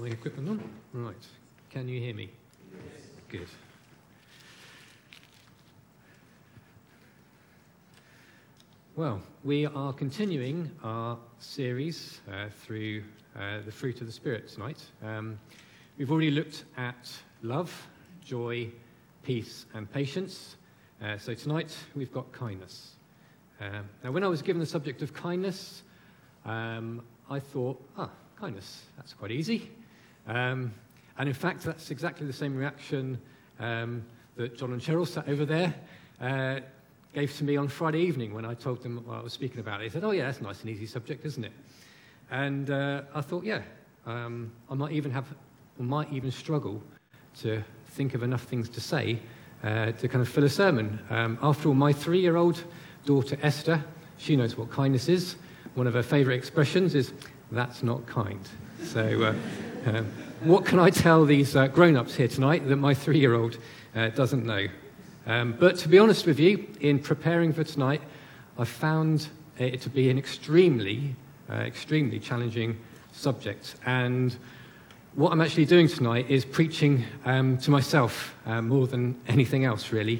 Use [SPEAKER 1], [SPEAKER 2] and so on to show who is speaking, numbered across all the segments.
[SPEAKER 1] My equipment on? Right. Can you hear me?
[SPEAKER 2] Yes.
[SPEAKER 1] Good. Well, we are continuing our series through the fruit of the Spirit tonight. We've already looked at love, joy, peace, and patience. So tonight we've got kindness. Now, when I was given the subject of kindness, I thought, kindness, that's quite easy. And in fact, that's exactly the same reaction that John and Cheryl sat over there gave to me on Friday evening when I told them what I was speaking about. They said, oh yeah, that's a nice and easy subject, isn't it? And I thought, I might even struggle to think of enough things to say to kind of fill a sermon. After all, my 3-year-old daughter Esther, she knows what kindness is. One of her favourite expressions is, that's not kind. So what can I tell these grown-ups here tonight that my 3-year-old doesn't know? But to be honest with you, in preparing for tonight, I found it to be an extremely challenging subject. And what I'm actually doing tonight is preaching to myself more than anything else, really.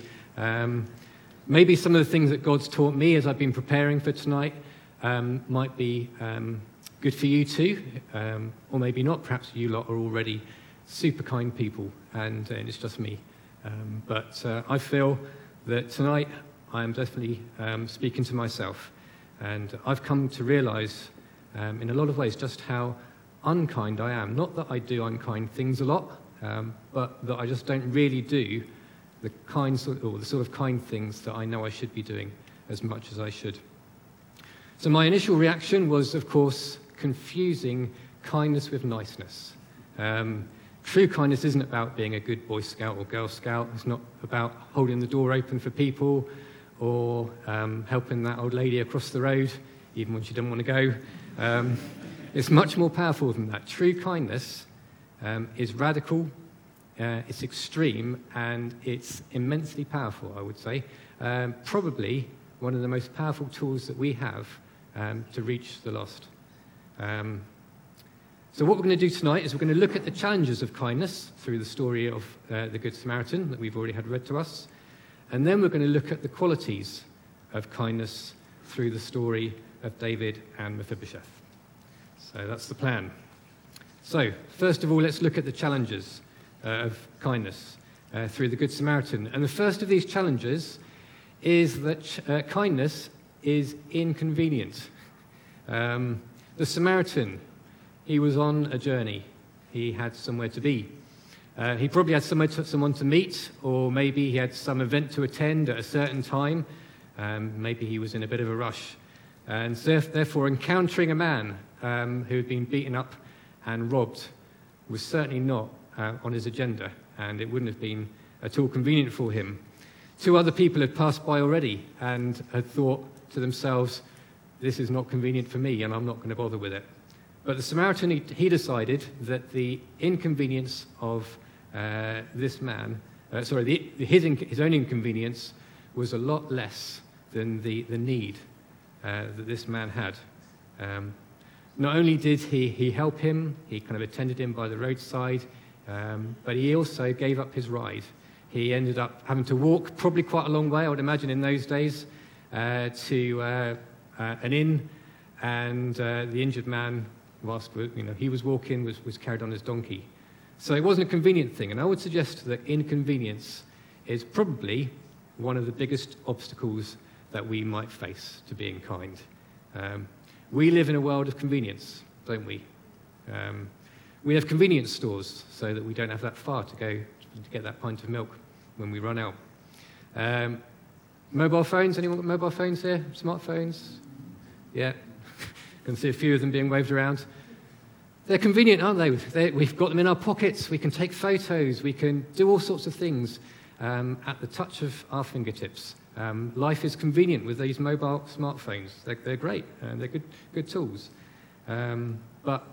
[SPEAKER 1] Maybe some of the things that God's taught me as I've been preparing for tonight might be good for you too, or maybe not. Perhaps you lot are already super kind people, and it's just me. But I feel that tonight I am definitely speaking to myself, and I've come to realise in a lot of ways just how unkind I am. Not that I do unkind things a lot, but that I just don't really do the sort of kind things that I know I should be doing as much as I should. So my initial reaction was, of course, confusing kindness with niceness. True kindness isn't about being a good Boy Scout or Girl Scout. It's not about holding the door open for people or helping that old lady across the road, even when she doesn't want to go. It's much more powerful than that. True kindness is radical, it's extreme, and it's immensely powerful, I would say. Probably one of the most powerful tools that we have to reach the lost. So what we're going to do tonight is we're going to look at the challenges of kindness through the story of the Good Samaritan that we've already had read to us. And then we're going to look at the qualities of kindness through the story of David and Mephibosheth. So that's the plan. So first of all, let's look at the challenges of kindness through the Good Samaritan. And the first of these challenges is that kindness is inconvenient. The Samaritan, he was on a journey. He had somewhere to be. He probably had someone to meet, or maybe he had some event to attend at a certain time. Maybe he was in a bit of a rush. And so, therefore, encountering a man who had been beaten up and robbed was certainly not on his agenda, and it wouldn't have been at all convenient for him. 2 other people had passed by already and had thought to themselves, this is not convenient for me, and I'm not going to bother with it. But the Samaritan, he decided that the inconvenience of this man, his own inconvenience was a lot less than the need that this man had. Not only did he help him, he kind of attended him by the roadside, but he also gave up his ride. He ended up having to walk probably quite a long way, I would imagine, in those days, to an inn, and the injured man, whilst he was walking, was carried on his donkey. So it wasn't a convenient thing, and I would suggest that inconvenience is probably one of the biggest obstacles that we might face to being kind. We live in a world of convenience, don't we? We have convenience stores so that we don't have that far to go to get that pint of milk when we run out. Mobile phones, anyone got mobile phones here? Smartphones? Yeah, can see a few of them being waved around. They're convenient, aren't they? We've got them in our pockets. We can take photos. We can do all sorts of things at the touch of our fingertips. Life is convenient with these mobile smartphones. They're great, and they're good tools. But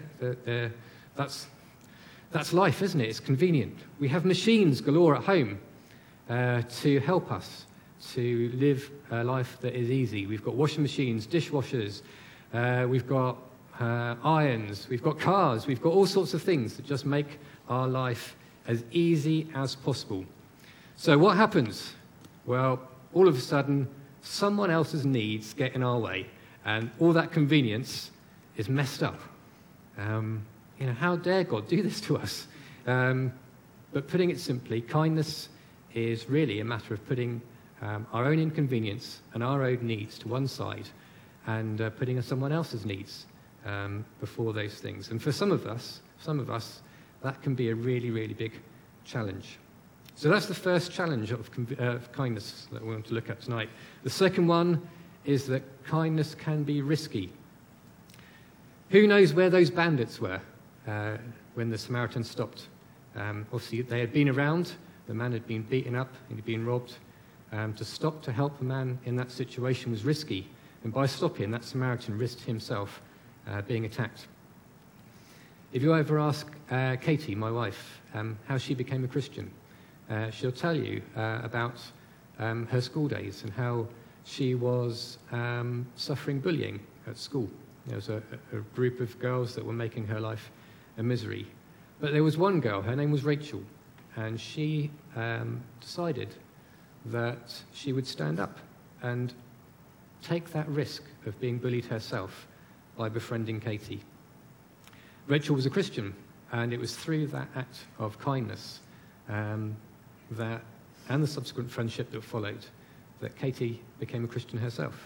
[SPEAKER 1] that's life, isn't it? It's convenient. We have machines galore at home to help us to live a life that is easy. We've got washing machines, dishwashers. We've got irons, we've got cars, we've got all sorts of things that just make our life as easy as possible. So what happens? Well, all of a sudden, someone else's needs get in our way, and all that convenience is messed up. How dare God do this to us? But putting it simply, kindness is really a matter of putting our own inconvenience and our own needs to one side and putting someone else's needs before those things. And for some of us, that can be a really, really big challenge. So that's the first challenge of kindness that we want to look at tonight. The second one is that kindness can be risky. Who knows where those bandits were when the Samaritans stopped? Obviously, they had been around. The man had been beaten up, and he'd been robbed. To stop to help a man in that situation was risky. And by stopping, that Samaritan risked himself being attacked. If you ever ask Katie, my wife, how she became a Christian, she'll tell you about her school days and how she was suffering bullying at school. There was a group of girls that were making her life a misery. But there was one girl, her name was Rachel, and she decided that she would stand up and take that risk of being bullied herself by befriending Katie. Rachel was a Christian, and it was through that act of kindness and the subsequent friendship that followed that Katie became a Christian herself.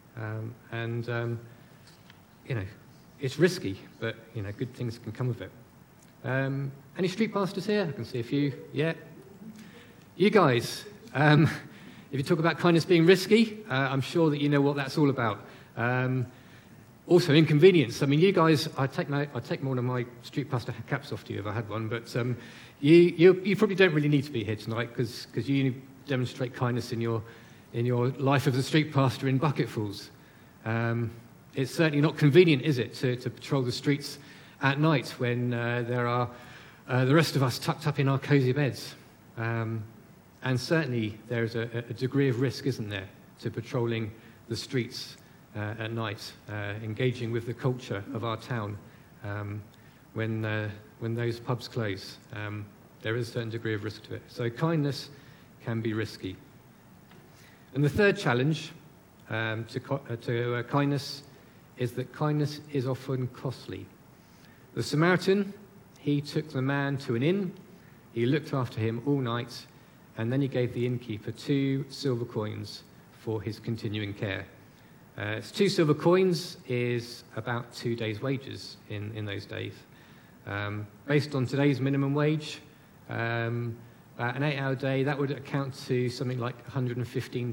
[SPEAKER 1] It's risky, but good things can come of it. Any street pastors here? I can see a few. Yeah. You guys, if you talk about kindness being risky, I'm sure that you know what that's all about. Also, inconvenience. I mean, you guys, I take one of my street pastor caps off to you if I had one, but you probably don't really need to be here tonight because you demonstrate kindness in your life as a street pastor in bucketfuls. It's certainly not convenient, is it, to patrol the streets at night when there are the rest of us tucked up in our cosy beds. And certainly there's a degree of risk, isn't there, to patrolling the streets at night, engaging with the culture of our town when those pubs close. There is a certain degree of risk to it. So kindness can be risky. And the third challenge to kindness is that kindness is often costly. The Samaritan, he took the man to an inn, he looked after him all night, and then he gave the innkeeper 2 silver coins for his continuing care. 2 silver coins is about 2 days' wages in those days. Based on today's minimum wage, an 8-hour day, that would account to something like £115.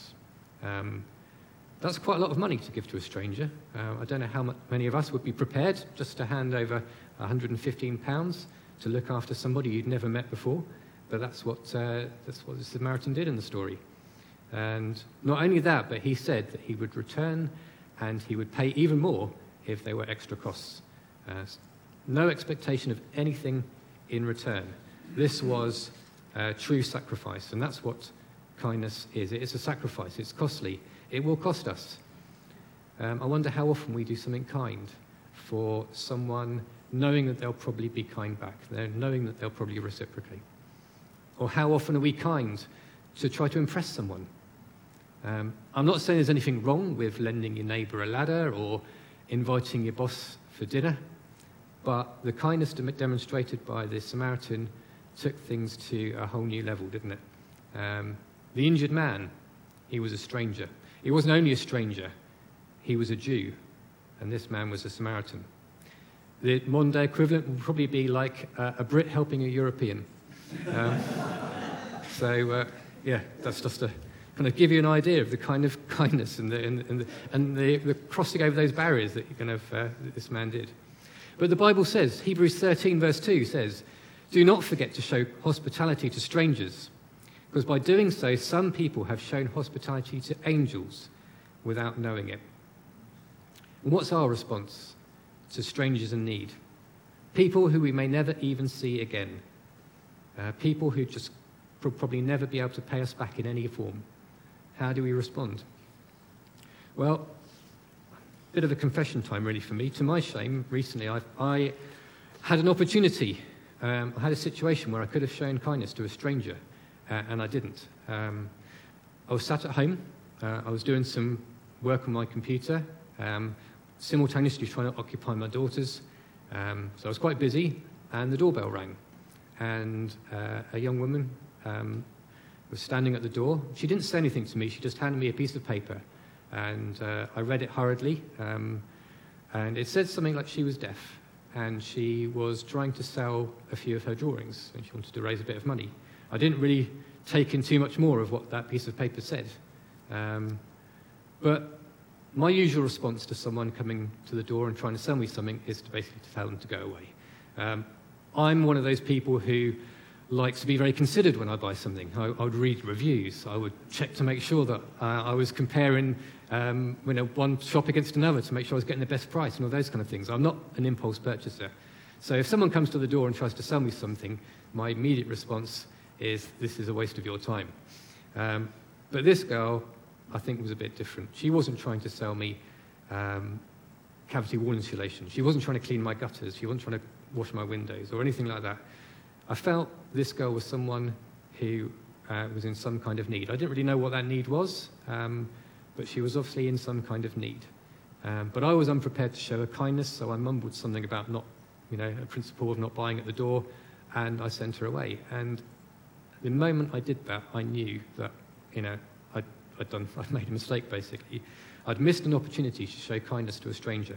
[SPEAKER 1] That's quite a lot of money to give to a stranger. I don't know how many of us would be prepared just to hand over £115 to look after somebody you'd never met before, but that's what the Samaritan did in the story. And not only that, but he said that he would return and he would pay even more if there were extra costs. No expectation of anything in return. This was true sacrifice, and that's what kindness is. It is a sacrifice. It's costly. It will cost us. I wonder how often we do something kind for someone knowing that they'll probably be kind back, knowing that they'll probably reciprocate. Or how often are we kind to try to impress someone? I'm not saying there's anything wrong with lending your neighbour a ladder or inviting your boss for dinner, but the kindness demonstrated by the Samaritan took things to a whole new level, didn't it? The injured man, he was a stranger. He wasn't only a stranger, he was a Jew, and this man was a Samaritan. The modern-day equivalent would probably be like a Brit helping a European. That's just to kind of give you an idea of the kind of kindness and the crossing over those barriers that this man did. But the Bible says, Hebrews 13 verse 2 says, "Do not forget to show hospitality to strangers, because by doing so, some people have shown hospitality to angels without knowing it." And what's our response to strangers in need? People who we may never even see again. People who just probably never be able to pay us back in any form. How do we respond? Well, bit of a confession time, really, for me. To my shame, recently I had an opportunity. I had a situation where I could have shown kindness to a stranger, and I didn't. I was sat at home. I was doing some work on my computer, simultaneously trying to occupy my daughters. So I was quite busy, and the doorbell rang. And a young woman was standing at the door. She didn't say anything to me. She just handed me a piece of paper. And I read it hurriedly. And it said something like she was deaf. And she was trying to sell a few of her drawings. And she wanted to raise a bit of money. I didn't really take in too much more of what that piece of paper said. But my usual response to someone coming to the door and trying to sell me something is to basically tell them to go away. I'm one of those people who likes to be very considered when I buy something. I would read reviews. I would check to make sure that I was comparing one shop against another to make sure I was getting the best price and all those kind of things. I'm not an impulse purchaser. So if someone comes to the door and tries to sell me something, my immediate response is, this is a waste of your time. But this girl, I think, was a bit different. She wasn't trying to sell me cavity wall insulation. She wasn't trying to clean my gutters. She wasn't trying to wash my windows or anything like that. I felt this girl was someone who was in some kind of need. I didn't really know what that need was, but she was obviously in some kind of need. But I was unprepared to show her kindness, so I mumbled something about a principle of not buying at the door, and I sent her away. And the moment I did that, I knew that, I'd made a mistake, basically. I'd missed an opportunity to show kindness to a stranger.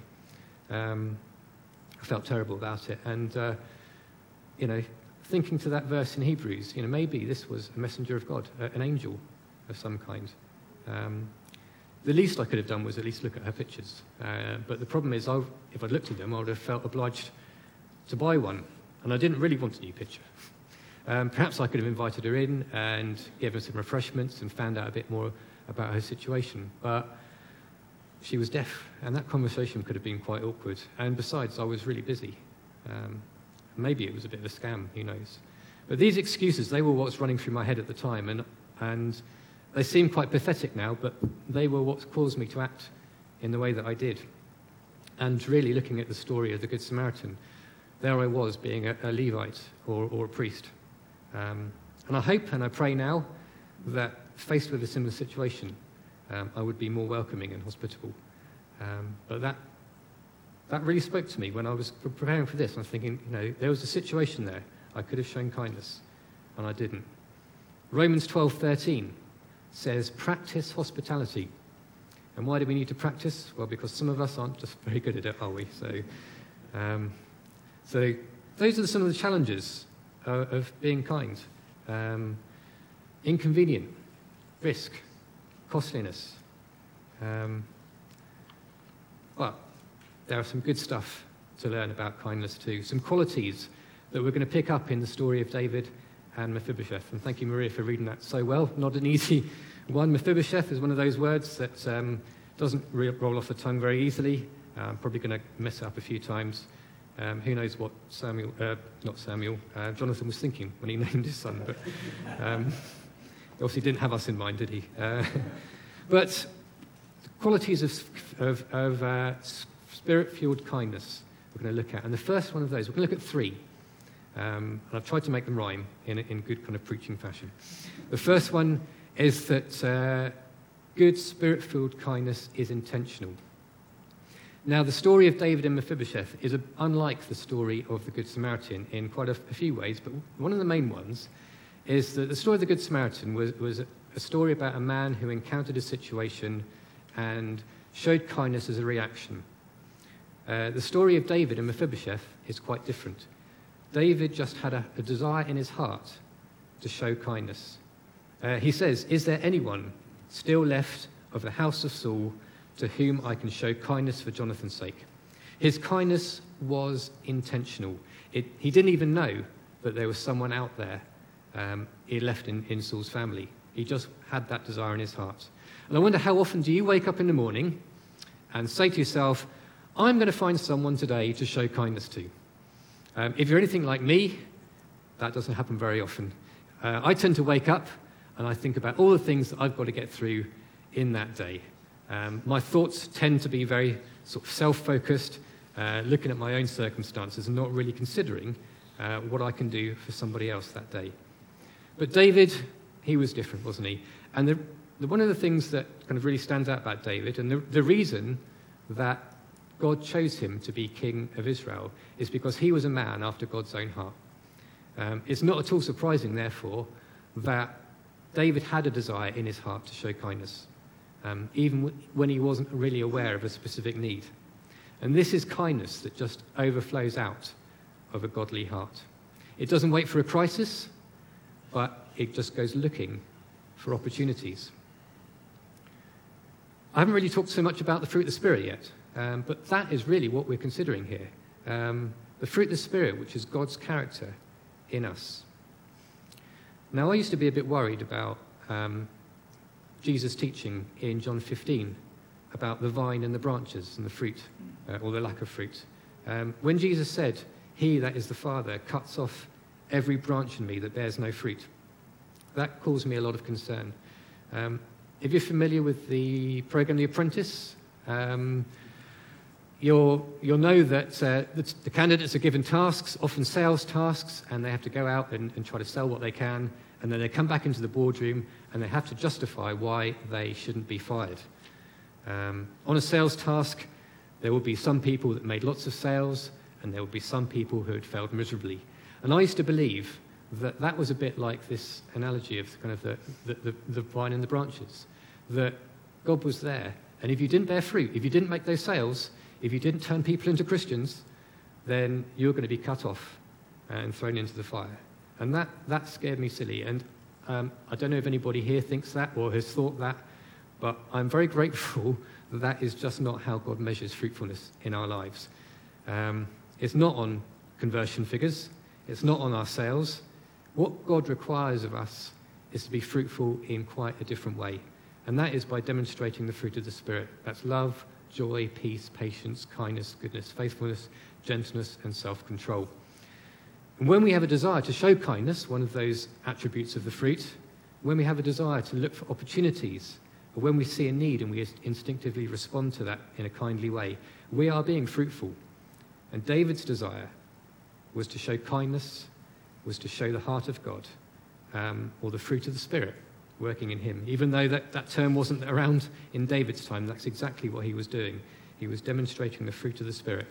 [SPEAKER 1] I felt terrible about it. And, thinking to that verse in Hebrews, maybe this was a messenger of God, an angel of some kind. The least I could have done was at least look at her pictures. But the problem is, if I'd looked at them, I would have felt obliged to buy one. And I didn't really want a new picture. Perhaps I could have invited her in and given her some refreshments and found out a bit more about her situation. But she was deaf, and that conversation could have been quite awkward. And besides, I was really busy. Maybe it was a bit of a scam, who knows. But these excuses, they were what's running through my head at the time, and they seem quite pathetic now, but they were what caused me to act in the way that I did. And really, looking at the story of the Good Samaritan, there I was, being a Levite or a priest. And I hope and I pray now that, faced with a similar situation, I would be more welcoming and hospitable. But that really spoke to me when I was preparing for this. I was thinking, there was a situation there. I could have shown kindness, and I didn't. Romans 12:13 says, practice hospitality. And why do we need to practice? Well, because some of us aren't just very good at it, are we? So those are some of the challenges of being kind. Inconvenient, risk, costliness. But there are some good stuff to learn about kindness too. Some qualities that we're going to pick up in the story of David and Mephibosheth. And thank you, Maria, for reading that so well. Not an easy one. Mephibosheth is one of those words that doesn't roll off the tongue very easily. I'm probably going to mess it up a few times. Who knows what Jonathan was thinking when he named his son. But he obviously didn't have us in mind, did he? But qualities of spirit-fueled kindness we're going to look at. And the first one of those, we're going to look at three. And I've tried to make them rhyme in good kind of preaching fashion. The first one is that good spirit-filled kindness is intentional. Now, the story of David and Mephibosheth is unlike the story of the Good Samaritan in quite a few ways, but one of the main ones is that the story of the Good Samaritan was a story about a man who encountered a situation and showed kindness as a reaction. The story of David and Mephibosheth is quite different. David just had a desire in his heart to show kindness. He says, "Is there anyone still left of the house of Saul to whom I can show kindness for Jonathan's sake?" His kindness was intentional. He didn't even know that there was someone out there he left in Saul's family. He just had that desire in his heart. And I wonder, how often do you wake up in the morning and say to yourself, I'm going to find someone today to show kindness to? If you're anything like me, that doesn't happen very often. I tend to wake up and I think about all the things that I've got to get through in that day. My thoughts tend to be very sort of self-focused, looking at my own circumstances and not really considering what I can do for somebody else that day. But David, he was different, wasn't he? And one of the things that kind of really stands out about David, and the reason that God chose him to be king of Israel, is because he was a man after God's own heart. It's not at all surprising, therefore, that David had a desire in his heart to show kindness, even when he wasn't really aware of a specific need. And this is kindness that just overflows out of a godly heart. It doesn't wait for a crisis, but it just goes looking for opportunities. I haven't really talked so much about the fruit of the Spirit yet, but that is really what we're considering here. The fruit of the Spirit, which is God's character in us. Now, I used to be a bit worried about Jesus' teaching in John 15 about the vine and the branches and the fruit, or the lack of fruit. When Jesus said, "He, that is the Father, cuts off every branch in me that bears no fruit," that caused me a lot of concern. If you're familiar with the program The Apprentice, you'll know that the candidates are given tasks, often sales tasks, and they have to go out and try to sell what they can, and then they come back into the boardroom and they have to justify why they shouldn't be fired. On a sales task, there will be some people that made lots of sales, and there will be some people who had failed miserably. And I used to believe that that was a bit like this analogy of kind of the vine and the branches, that God was there, and if you didn't bear fruit, if you didn't make those sales, if you didn't turn people into Christians, then you're going to be cut off and thrown into the fire. And that scared me silly. And I don't know if anybody here thinks that or has thought that, but I'm very grateful that that is just not how God measures fruitfulness in our lives. It's not on conversion figures. It's not on our sales. What God requires of us is to be fruitful in quite a different way. And that is by demonstrating the fruit of the Spirit. That's love, joy, peace, patience, kindness, goodness, faithfulness, gentleness, and self-control. And when we have a desire to show kindness, one of those attributes of the fruit, when we have a desire to look for opportunities, or when we see a need and we instinctively respond to that in a kindly way, we are being fruitful. And David's desire was to show kindness, was to show the heart of God, or the fruit of the Spirit working in him. Even though that term wasn't around in David's time, that's exactly what he was doing. He was demonstrating the fruit of the Spirit.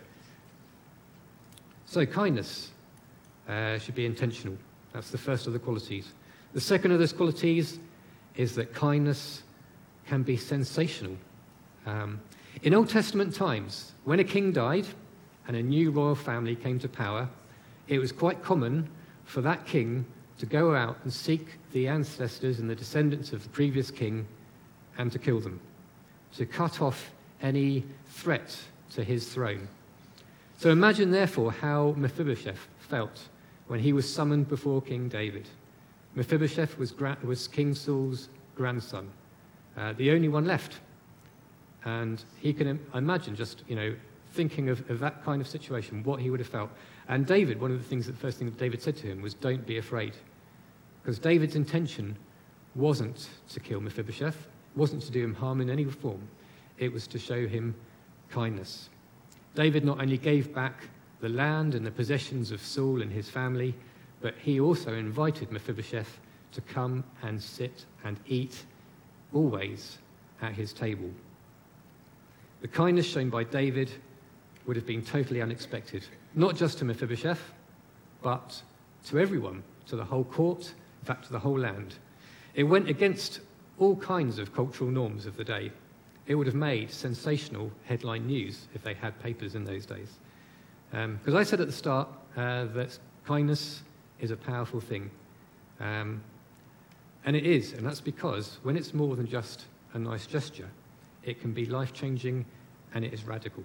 [SPEAKER 1] So kindness should be intentional. That's the first of the qualities. The second of those qualities is that kindness can be sensational. In Old Testament times, when a king died and a new royal family came to power, it was quite common for that king to go out and seek the ancestors and the descendants of the previous king and to kill them, to cut off any threat to his throne. So imagine, therefore, how Mephibosheth felt when he was summoned before King David. Mephibosheth was King Saul's grandson, the only one left. And he can imagine just, thinking of that kind of situation, what he would have felt. And David, one of the first thing that David said to him was, "Don't be afraid." Because David's intention wasn't to kill Mephibosheth, wasn't to do him harm in any form. It was to show him kindness. David not only gave back the land and the possessions of Saul and his family, but he also invited Mephibosheth to come and sit and eat always at his table. The kindness shown by David would have been totally unexpected, not just to Mephibosheth, but to everyone, to the whole court, in fact, to the whole land. It went against all kinds of cultural norms of the day. It would have made sensational headline news if they had papers in those days. Because I said at the start that kindness is a powerful thing. And it is, and that's because when it's more than just a nice gesture, it can be life-changing and it is radical.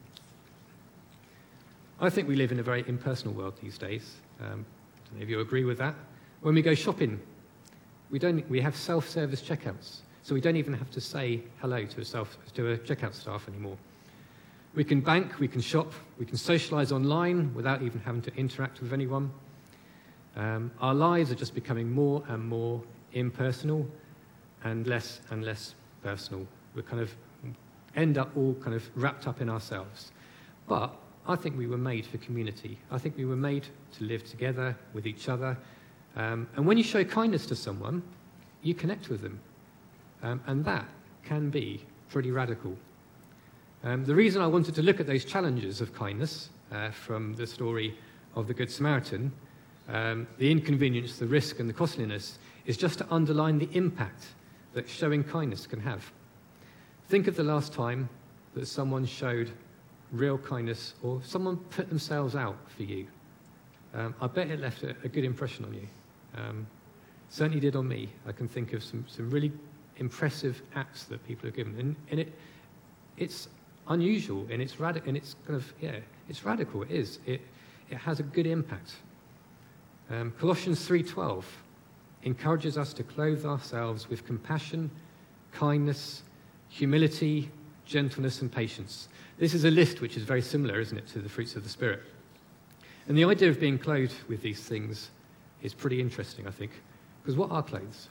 [SPEAKER 1] I think we live in a very impersonal world these days. I don't know if you agree with that. When we go shopping, we have self-service checkouts, so we don't even have to say hello to a checkout staff anymore. We can bank, we can shop, we can socialize online without even having to interact with anyone. Our lives are just becoming more and more impersonal and less personal. end up all kind of wrapped up in ourselves. But I think we were made for community. I think we were made to live together with each other. And when you show kindness to someone, you connect with them. And that can be pretty radical. The reason I wanted to look at those challenges of kindness from the story of the Good Samaritan, the inconvenience, the risk, and the costliness, is just to underline the impact that showing kindness can have. Think of the last time that someone showed real kindness or someone put themselves out for you. I bet it left a good impression on you. Certainly did on me. I can think of some really impressive acts that people have given. And it's unusual and it's radical, and it's kind of, it's radical. It is. It has a good impact. Colossians 3:12 encourages us to clothe ourselves with compassion, kindness, humility, gentleness, and patience. This is a list which is very similar, isn't it, to the fruits of the Spirit. And the idea of being clothed with these things is pretty interesting, I think. Because what are clothes?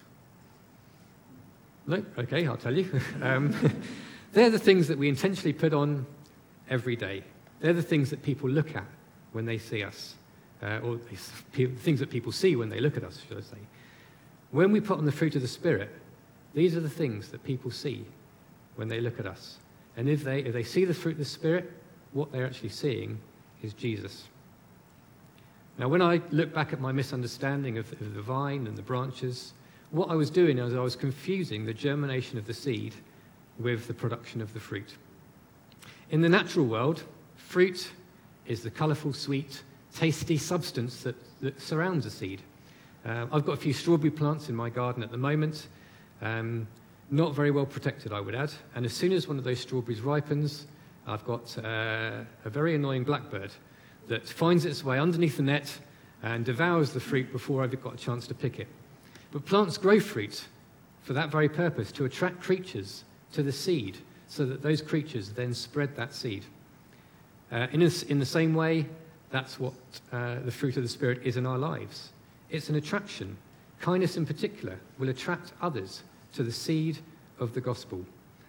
[SPEAKER 1] No? Okay, I'll tell you. They're the things that we intentionally put on every day. They're the things that people look at when they see us. Or things that people see when they look at us, should I say. When we put on the fruit of the Spirit, these are the things that people see when they look at us. And if they see the fruit of the Spirit, what they're actually seeing is Jesus. Now, when I look back at my misunderstanding of the vine and the branches, what I was doing is I was confusing the germination of the seed with the production of the fruit. In the natural world, fruit is the colourful, sweet, tasty substance that surrounds a seed. I've got a few strawberry plants in my garden at the moment, not very well protected, I would add. And as soon as one of those strawberries ripens, I've got a very annoying blackbird that finds its way underneath the net and devours the fruit before I've got a chance to pick it. But plants grow fruit for that very purpose, to attract creatures to the seed, so that those creatures then spread that seed. In the same way, that's what the fruit of the Spirit is in our lives. It's an attraction. Kindness in particular will attract others to the seed of the gospel.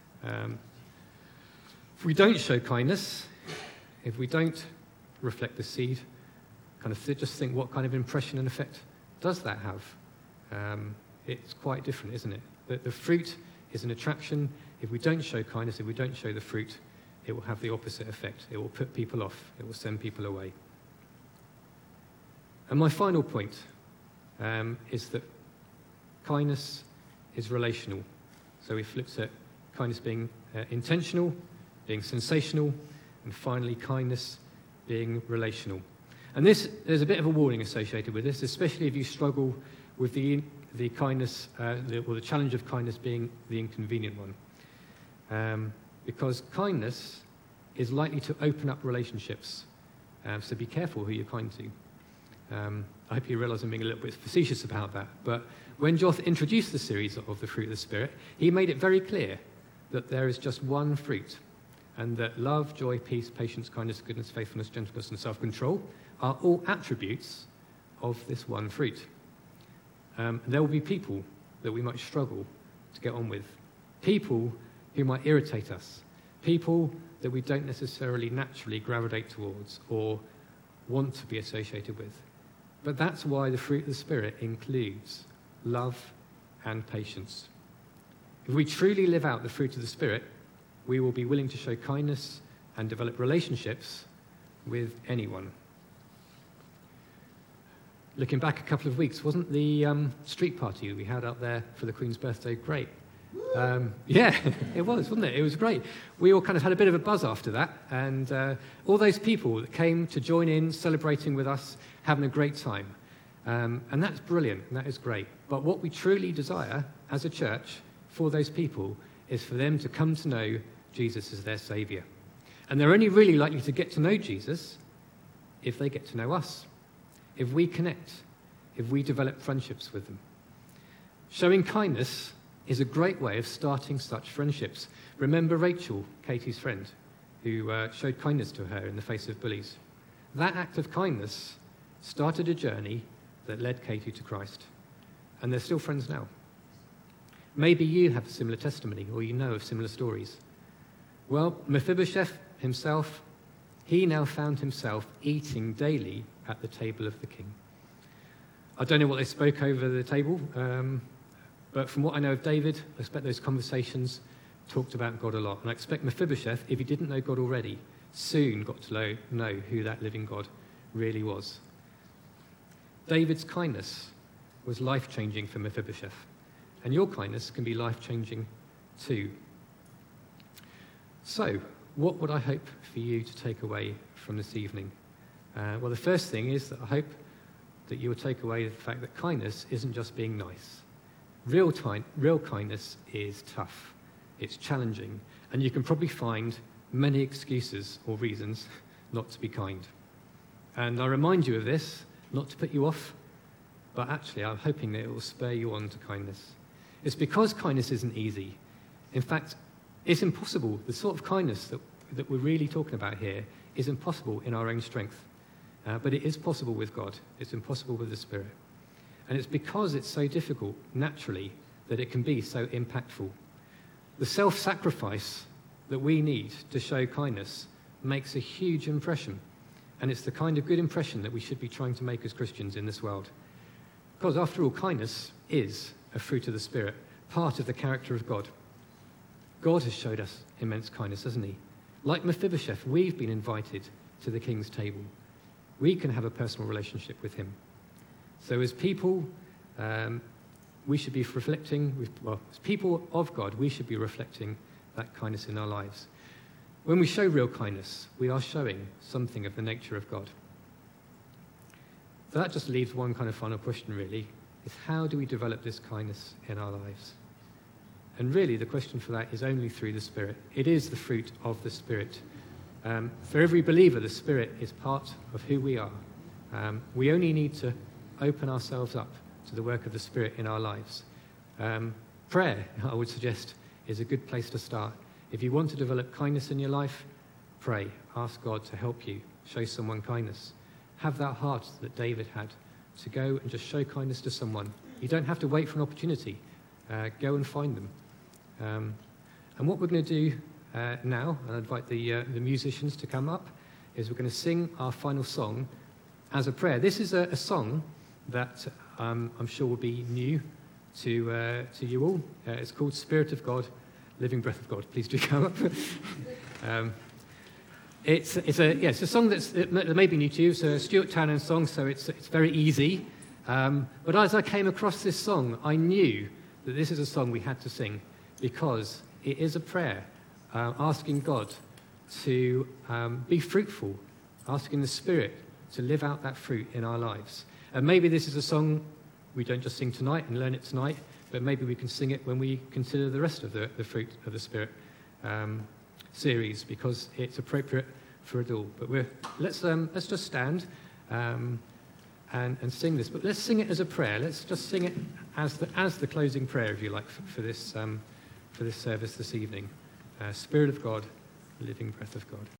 [SPEAKER 1] If we don't show kindness, if we don't reflect the seed, kind of just think, what kind of impression and effect does that have? It's quite different, isn't it? The fruit is an attraction. If we don't show kindness, if we don't show the fruit, it will have the opposite effect. It will put people off. It will send people away. And my final point is that kindness is relational. So we've looked at kindness being intentional, being sensational, and finally kindness being relational. And there's a bit of a warning associated with this, especially if you struggle with the kindness, or the challenge of kindness being the inconvenient one. Because kindness is likely to open up relationships. So be careful who you're kind to. I hope you realise I'm being a little bit facetious about that. But when Joth introduced the series of the fruit of the Spirit, he made it very clear that there is just one fruit, and that love, joy, peace, patience, kindness, goodness, faithfulness, gentleness, and self-control are all attributes of this one fruit. There will be people that we might struggle to get on with, people who might irritate us, people that we don't necessarily naturally gravitate towards or want to be associated with. But that's why the fruit of the Spirit includes love and patience. If we truly live out the fruit of the Spirit, we will be willing to show kindness and develop relationships with anyone. Looking back a couple of weeks, wasn't the street party we had out there for the Queen's birthday great? Yeah, it was, wasn't it? It was great. We all kind of had a bit of a buzz after that, and all those people that came to join in, celebrating with us, having a great time. And that's brilliant, and that is great. But what we truly desire as a church for those people is for them to come to know Jesus as their Saviour. And they're only really likely to get to know Jesus if they get to know us, if we connect, if we develop friendships with them. Showing kindness is a great way of starting such friendships. Remember Rachel, Katie's friend, who showed kindness to her in the face of bullies. That act of kindness started a journey that led Katie to Christ. And they're still friends now. Maybe you have a similar testimony, or you know of similar stories. Well, Mephibosheth himself, he now found himself eating daily at the table of the king. I don't know what they spoke over the table, but from what I know of David, I expect those conversations talked about God a lot. And I expect Mephibosheth, if he didn't know God already, soon got to know who that living God really was. David's kindness was life-changing for Mephibosheth, and your kindness can be life-changing too. So, what would I hope for you to take away from this evening? Well, the first thing is that I hope that you will take away the fact that kindness isn't just being nice. Real kindness is tough. It's challenging, and you can probably find many excuses or reasons not to be kind. And I remind you of this, not to put you off, but actually I'm hoping that it will spur you on to kindness. It's because kindness isn't easy. In fact, it's impossible. The sort of kindness that we're really talking about here is impossible in our own strength. But it is possible with God. It's impossible with the Spirit. And it's because it's so difficult, naturally, that it can be so impactful. The self-sacrifice that we need to show kindness makes a huge impression. And it's the kind of good impression that we should be trying to make as Christians in this world. Because after all, kindness is a fruit of the Spirit, part of the character of God. God has showed us immense kindness, hasn't he? Like Mephibosheth, we've been invited to the king's table. We can have a personal relationship with him. So as people, we should be reflecting, as people of God, we should be reflecting that kindness in our lives. When we show real kindness, we are showing something of the nature of God. So that just leaves one kind of final question, really, is how do we develop this kindness in our lives? And really, the question for that is only through the Spirit. It is the fruit of the Spirit. For every believer, the Spirit is part of who we are. We only need to open ourselves up to the work of the Spirit in our lives. Prayer, I would suggest, is a good place to start. If you want to develop kindness in your life, pray. Ask God to help you show someone kindness. Have that heart that David had to go and just show kindness to someone. You don't have to wait for an opportunity. Go and find them. And what we're going to do now, and I invite the musicians to come up, is we're going to sing our final song as a prayer. This is a song that I'm sure will be new to you all. It's called Spirit of God, Living Breath of God. Please do come up. It's a song that may be new to you. It's a Stuart Townend song, so it's very easy. But as I came across this song, I knew that this is a song we had to sing because it is a prayer asking God to be fruitful, asking the Spirit to live out that fruit in our lives. And maybe this is a song we don't just sing tonight and learn it tonight, but maybe we can sing it when we consider the rest of the fruit of the Spirit series, because it's appropriate for it all. But let's just stand and sing this. But let's sing it as a prayer. Let's just sing it as the closing prayer, if you like, for this service this evening. Spirit of God, living breath of God.